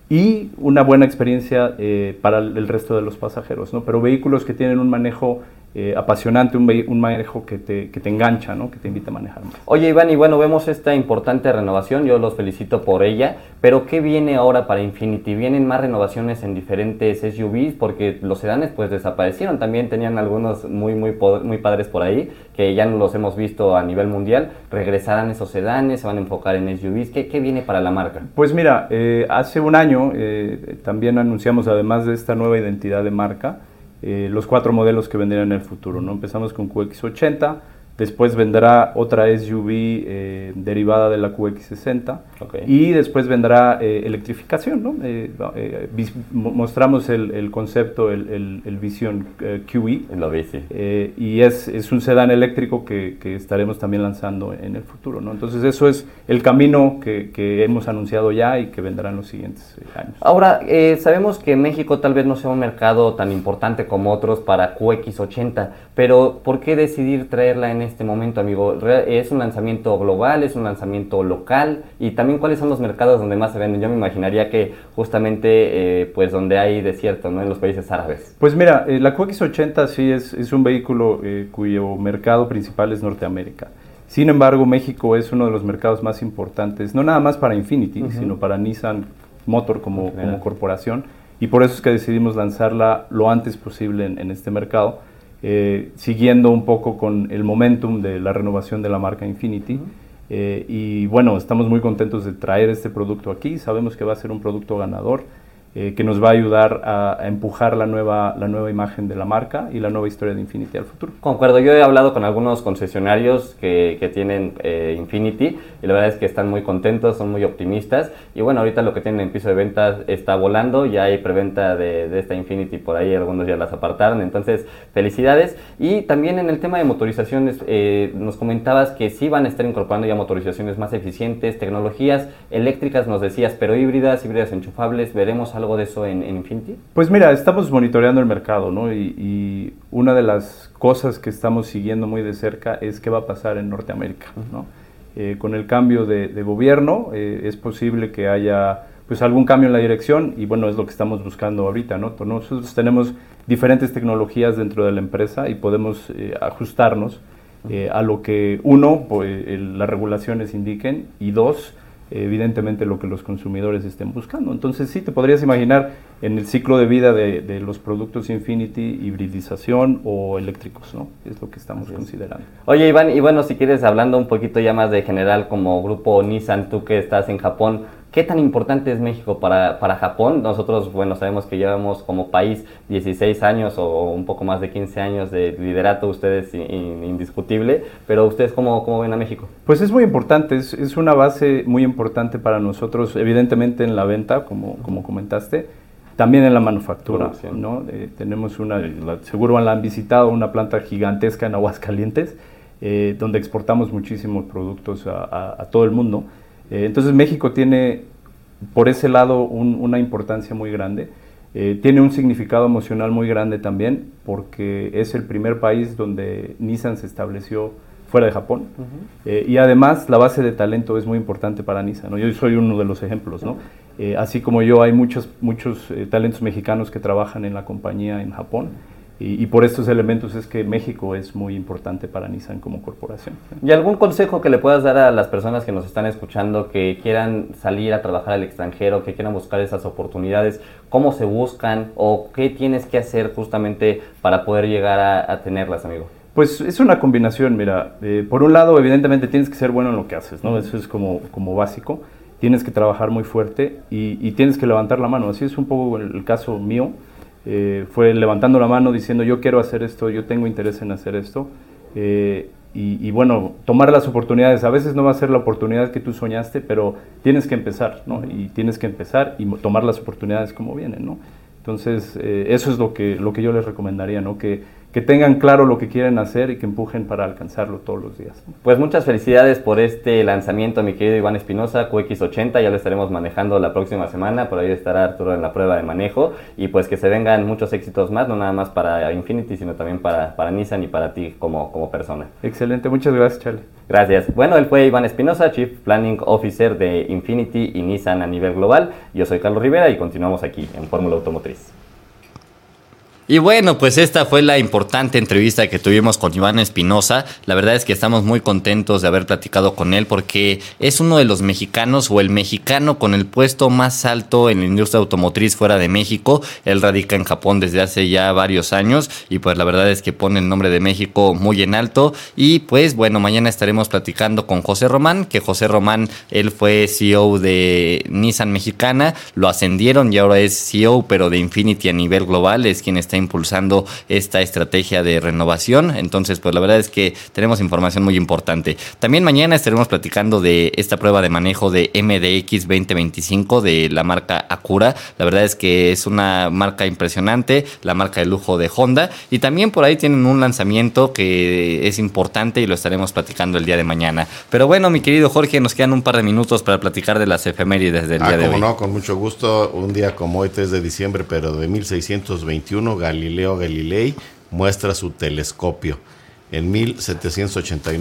y una buena experiencia eh, para el resto de los pasajeros, ¿no? Pero vehículos que tienen un manejo eh, apasionante, un, un manejo que te, que te engancha, ¿no? Que te invita a manejar más. Oye, Iván, y bueno, vemos esta importante renovación, yo los felicito por ella, pero ¿qué viene ahora para Infiniti? ¿Vienen más renovaciones en diferentes S U Vs? Porque los sedanes pues desaparecieron, también tenían algunos muy, muy, muy padres por ahí, que ya no los hemos visto a nivel mundial. ¿Regresarán esos sedanes? ¿Se van a enfocar en S U Vs? ¿Qué, qué viene para la marca? Pues mira, eh, hace un año eh, también anunciamos, además de esta nueva identidad de marca, eh, los cuatro modelos que vendrán en el futuro, ¿no? Empezamos con Q X ochenta, después vendrá otra S U V eh, derivada de la Q X sesenta, okay. Y después vendrá eh, electrificación, ¿no? Eh, eh, vis, mostramos el, el concepto, el, el, el Vision eh, Q E, lo vi, sí. eh, y es, es un sedán eléctrico que, que estaremos también lanzando en el futuro, ¿no? Entonces eso es el camino que, que hemos anunciado ya y que vendrá en los siguientes eh, años. Ahora, eh, sabemos que México tal vez no sea un mercado tan importante como otros para Q X ochenta, pero ¿por qué decidir traerla en este momento, amigo? ¿Es un lanzamiento global? ¿Es un lanzamiento local? Y también, ¿cuáles son los mercados donde más se venden? Yo me imaginaría que justamente eh, pues donde hay desierto, ¿no? En los países árabes. Pues mira, eh, la Q X ochenta sí es, es un vehículo eh, cuyo mercado principal es Norteamérica. Sin embargo, México es uno de los mercados más importantes, no nada más para Infiniti, uh-huh. sino para Nissan Motor como, okay. como corporación, y por eso es que decidimos lanzarla lo antes posible en, en este mercado. Eh, siguiendo un poco con el momentum de la renovación de la marca Infiniti. Uh-huh. eh, y bueno, estamos muy contentos de traer este producto aquí, sabemos que va a ser un producto ganador, eh, que nos va a ayudar a, a empujar la nueva, la nueva imagen de la marca y la nueva historia de Infiniti al futuro. Concuerdo, yo he hablado con algunos concesionarios que, que tienen eh, Infiniti y la verdad es que están muy contentos, son muy optimistas y bueno, ahorita lo que tienen en piso de ventas está volando, ya hay preventa de, de esta Infiniti por ahí, algunos ya las apartaron, entonces felicidades. Y también en el tema de motorizaciones, eh, nos comentabas que sí van a estar incorporando ya motorizaciones más eficientes, tecnologías eléctricas nos decías, pero híbridas, híbridas enchufables, ¿veremos algo de eso en, en Infiniti? Pues mira, estamos monitoreando el mercado, ¿no? Y, y una de las cosas que estamos siguiendo muy de cerca es qué va a pasar en Norteamérica, ¿no? Eh, con el cambio de, de gobierno eh, es posible que haya pues algún cambio en la dirección y bueno, es lo que estamos buscando ahorita, ¿no? Nosotros tenemos diferentes tecnologías dentro de la empresa y podemos eh, ajustarnos eh, a lo que uno, pues, el, las regulaciones indiquen y dos, evidentemente lo que los consumidores estén buscando. Entonces sí, te podrías imaginar en el ciclo de vida de, de los productos Infiniti, hibridización o eléctricos, ¿no? Es lo que estamos Así considerando. Es. Oye, Iván, y bueno, si quieres, hablando un poquito ya más de general como grupo Nissan, tú que estás en Japón, ¿qué tan importante es México para, para Japón? Nosotros, bueno, sabemos que llevamos como país dieciséis años o un poco más de quince años de liderato, ustedes in, indiscutible, pero ¿ustedes cómo, cómo ven a México? Pues es muy importante, es, es una base muy importante para nosotros, evidentemente en la venta, como, como comentaste, también en la manufactura, ¿no? Eh, tenemos una, la, seguro la han visitado, una planta gigantesca en Aguascalientes, eh, donde exportamos muchísimos productos a, a, a todo el mundo. Eh, entonces México tiene por ese lado un, una importancia muy grande, eh, tiene un significado emocional muy grande también porque es el primer país donde Nissan se estableció fuera de Japón, uh-huh. eh, y además la base de talento es muy importante para Nissan, ¿no? Yo soy uno de los ejemplos, ¿no? Eh, así como yo hay muchos, muchos eh, talentos mexicanos que trabajan en la compañía en Japón. Y, y por estos elementos es que México es muy importante para Nissan como corporación. ¿Y algún consejo que le puedas dar a las personas que nos están escuchando, que quieran salir a trabajar al extranjero, que quieran buscar esas oportunidades? ¿Cómo se buscan o qué tienes que hacer justamente para poder llegar a, a tenerlas, amigo? Pues es una combinación, mira. Eh, por un lado, evidentemente tienes que ser bueno en lo que haces, ¿no? Eso es como, como básico. tienes que trabajar muy fuerte y, y tienes que levantar la mano. Así es un poco el, el caso mío. Eh, fue levantando la mano diciendo yo quiero hacer esto, yo tengo interés en hacer esto. Eh, y, y bueno, tomar las oportunidades. A veces no va a ser la oportunidad que tú soñaste, pero tienes que empezar, ¿no? Y tienes que empezar y tomar las oportunidades como vienen, ¿no? Entonces, eh, eso es lo que, lo que yo les recomendaría, ¿no? Que, que tengan claro lo que quieren hacer y que empujen para alcanzarlo todos los días. Pues muchas felicidades por este lanzamiento, mi querido Iván Espinosa, Q X ochenta, ya lo estaremos manejando la próxima semana, por ahí estará Arturo en la prueba de manejo, y pues que se vengan muchos éxitos más, no nada más para Infiniti, sino también para, para Nissan y para ti como, como persona. Excelente, muchas gracias, Charlie. Gracias. Bueno, él fue Iván Espinosa, Chief Planning Officer de Infiniti y Nissan a nivel global. Yo soy Carlos Rivera y continuamos aquí en Fórmula Automotriz. Y bueno, pues esta fue la importante entrevista que tuvimos con Iván Espinosa. La verdad es que estamos muy contentos de haber platicado con él porque es uno de los mexicanos o el mexicano con el puesto más alto en la industria automotriz fuera de México. Él radica en Japón desde hace ya varios años y pues la verdad es que pone el nombre de México muy en alto. Y pues bueno, mañana estaremos platicando con José Román, que José Román, él fue C E O de Nissan Mexicana, lo ascendieron y ahora es C E O pero de Infiniti a nivel global, es quien está impulsando esta estrategia de renovación. Entonces, pues la verdad es que tenemos información muy importante. También mañana estaremos platicando de esta prueba de manejo de M D X veinte veinticinco de la marca Acura. La verdad es que es una marca impresionante, la marca de lujo de Honda. Y también por ahí tienen un lanzamiento que es importante y lo estaremos platicando el día de mañana. Pero bueno, mi querido Jorge, nos quedan un par de minutos para platicar de las efemérides del ah, día de hoy. No, con mucho gusto. Un día como hoy, tres de diciembre, pero de mil seiscientos veintiuno, Galileo Galilei muestra su telescopio. En mil setecientos ochenta y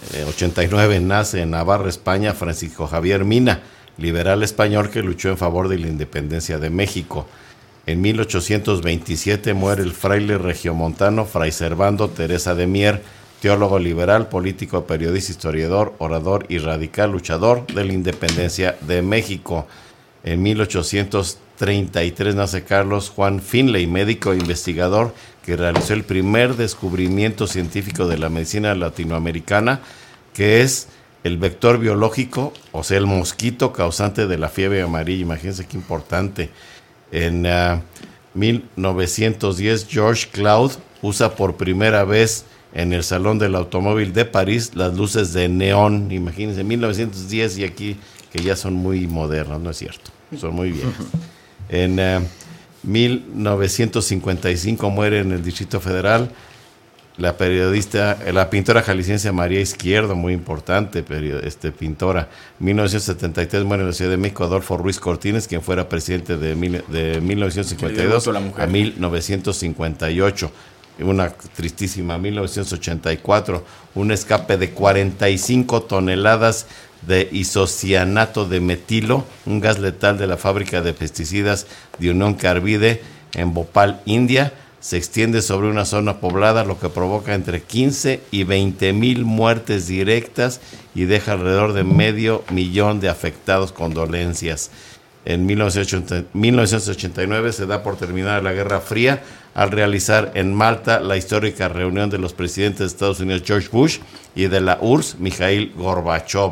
nueve nace en Navarra, España, Francisco Javier Mina, liberal español que luchó en favor de la independencia de México. En mil ochocientos veintisiete muere el fraile regiomontano Fray Servando Teresa de Mier, teólogo liberal, político, periodista, historiador, orador y radical luchador de la independencia de México. En mil ochocientos treinta y tres nace Carlos Juan Finlay, médico e investigador que realizó el primer descubrimiento científico de la medicina latinoamericana, que es el vector biológico, o sea, el mosquito causante de la fiebre amarilla. Imagínense qué importante. En uh, mil novecientos diez, George Claude usa por primera vez en el Salón del Automóvil de París las luces de neón. Imagínense, mil novecientos diez, y aquí que ya son muy modernos, no es cierto, son muy viejos. En uh, mil novecientos cincuenta y cinco muere en el Distrito Federal la periodista, la pintora jalisciense María Izquierdo, muy importante este, pintora. En mil novecientos setenta y tres muere en la Ciudad de México Adolfo Ruiz Cortines, quien fuera presidente de, mil, de mil novecientos cincuenta y dos a mil novecientos cincuenta y ocho. Una tristísima, mil novecientos ochenta y cuatro, un escape de cuarenta y cinco toneladas de isocianato de metilo, un gas letal de la fábrica de pesticidas de Unión Carbide en Bhopal, India, se extiende sobre una zona poblada, lo que provoca entre quince y veinte mil muertes directas y deja alrededor de medio millón de afectados con dolencias. En mil novecientos ochenta y nueve se da por terminada la Guerra Fría al realizar en Malta la histórica reunión de los presidentes de Estados Unidos George Bush y de la U R S S Mikhail Gorbachev.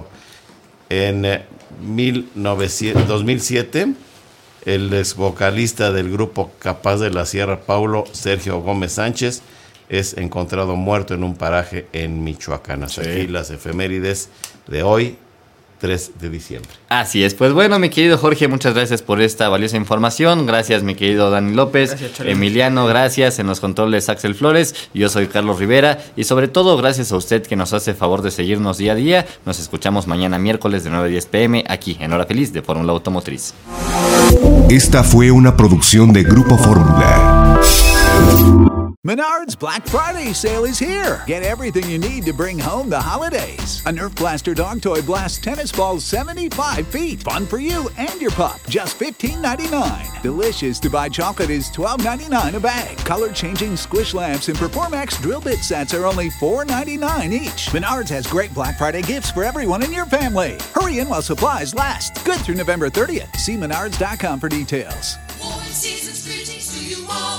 En eh, dos mil siete, el ex vocalista del grupo Capaz de la Sierra, Paulo Sergio Gómez Sánchez, es encontrado muerto en un paraje en Michoacán. Hasta sí. Aquí las efemérides de hoy, tres de diciembre. Así es, pues bueno, mi querido Jorge, muchas gracias por esta valiosa información. Gracias, mi querido Dani López. Gracias, Emiliano, gracias. En los controles, Axel Flores. Yo soy Carlos Rivera. Y sobre todo, gracias a usted que nos hace favor de seguirnos día a día. Nos escuchamos mañana miércoles de nueve a diez pm aquí en Hora Feliz de Fórmula Automotriz. Esta fue una producción de Grupo Fórmula. Menards Black Friday sale is here. Get everything you need to bring home the holidays. A Nerf Blaster dog toy blasts tennis balls seventy-five feet. Fun for you and your pup. Just fifteen ninety-nine. Delicious to buy chocolate is twelve ninety-nine a bag. Color-changing squish lamps and Performax drill bit sets are only four ninety-nine each. Menards has great Black Friday gifts for everyone in your family. Hurry in while supplies last. Good through November thirtieth. See menards dot com for details. Warm season's greetings to you all.